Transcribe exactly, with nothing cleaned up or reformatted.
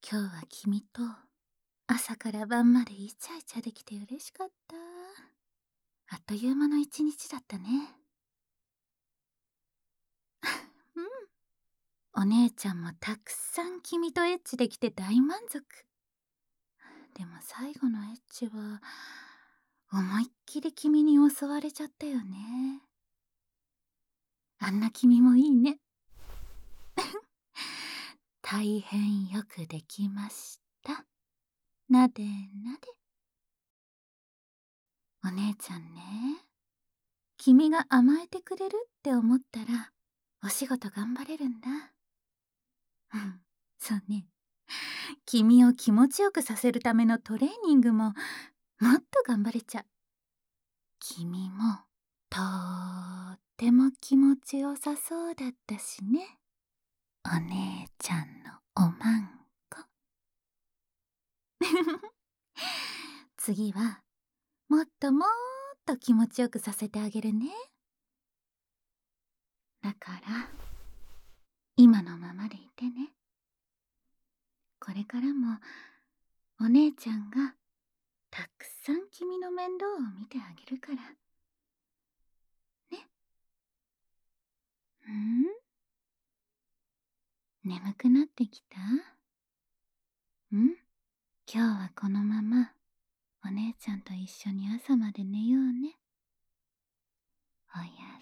今日は君と朝から晩までイチャイチャできて嬉しかった。あっという間の一日だったね。うん。お姉ちゃんもたくさん君とエッチできて大満足。でも最後のエッチは思いっきり君に襲われちゃったよね。あんな君もいいね。大変よくできました。なでなで。お姉ちゃんね、君が甘えてくれるって思ったらお仕事頑張れるんだ。うん、そうね。君を気持ちよくさせるためのトレーニングももっと頑張れちゃう。君もとーっても気持ちよさそうだったしね。お姉ちゃんのおまんこ。次はもっともっと気持ちよくさせてあげるね。だから今のままでいてね。これからもお姉ちゃんがたくさん君の面倒を見てあげるからね。うん？眠くなってきた？うん？今日はこのままお姉ちゃんと一緒に朝まで寝ようね。おや